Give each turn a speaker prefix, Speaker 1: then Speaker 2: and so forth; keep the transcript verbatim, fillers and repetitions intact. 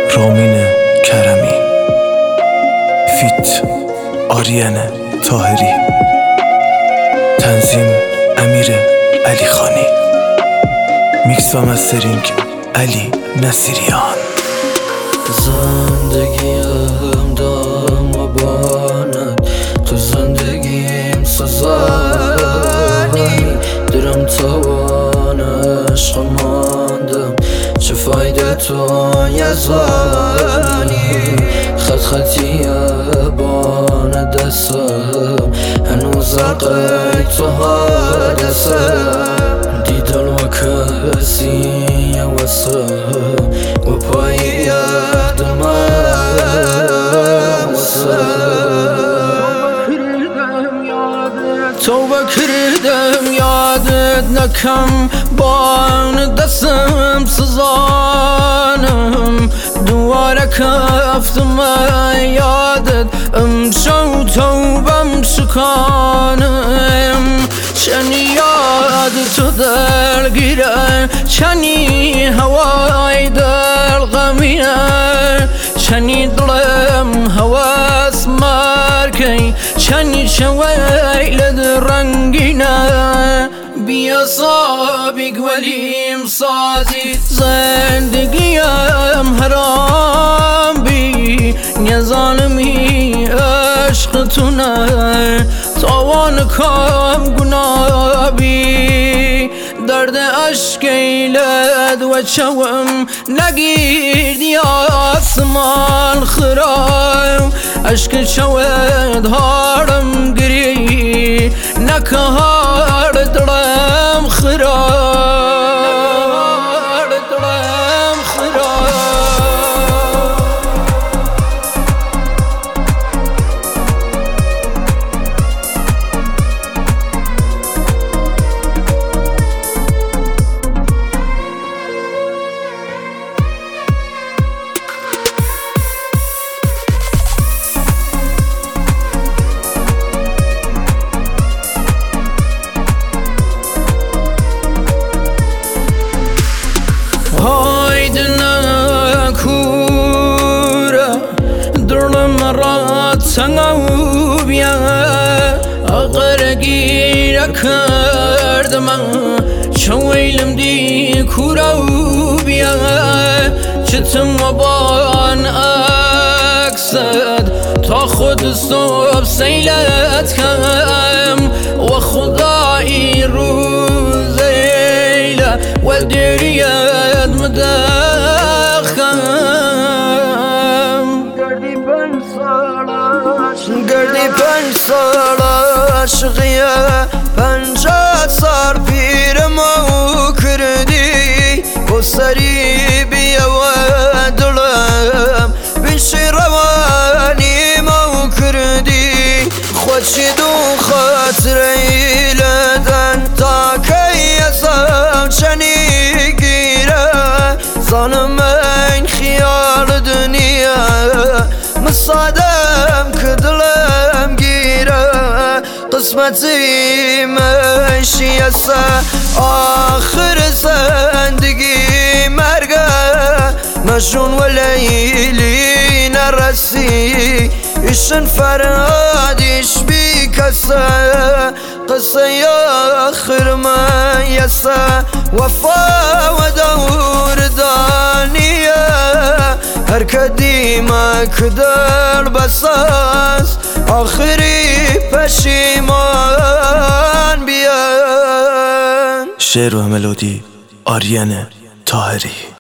Speaker 1: رامین کرمی فیت آریان طاهری تنظیم امیر علی خانی میکس و مسترینگ علی نصیریان.
Speaker 2: زندگیم دام و بانت تو زندگیم سزانی درم توان عشق ماندم چه فایده تو یزانی خط خطی بان دستم هنوز عقای تو حادثم دیدن و کسی وسم و پایی دمم توبه کردم یادت نکم بان دستم سزانم دواره کفتم یادت امشو توبم شکانم چنی یاد تو دلگیره چنی هوای دل غمینه چنی دلم هواس مرکی چنی شویلد رنگینه بیا صابی گولیم سازی زندگیم حرام بی نظالمی عشق تو نه تاوان کام گناه بی درد عشق ایلد و چوم نگیردی آسمان خرام عشق چود هارم گری نکهار دلم خرام دلم خرام هایده نکوره درم را تنگو بیا اگر گیره کردم چویلم دی کورو بیا چتم و بان اکسد تا خود صبح سیلت کم و خدایی روزیله و دیریت مدخم گردی پنج سال عشقیه پنجاه سال پیرم او کردی و سری بیا و دلم بیشی روانی مو کردی خودشی دو خاطر ایلدن تا که ازم چنی گیره زانم این خیال دنیا مصادم که دلم گیره قسمتی مشیسه آخر زندگی مرگه مجنون و لیلی نرسی ایشن فرادیش بی کسه قصه آخر ما یسه وفا و دور دانیه هر کدی ما کدر بساس آخری پشیمان بیان.
Speaker 1: شعر و ملودی آریان طاهری.